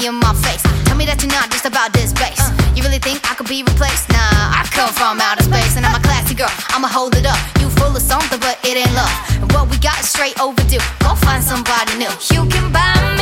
in my face. Tell me that you're not just about this bass. You really think I could be replaced? Nah, I come from outer space, and I'm a classy girl, I'ma hold it up. You full of something, but it ain't love. And what we got is straight overdue. Go find somebody new. You can buy me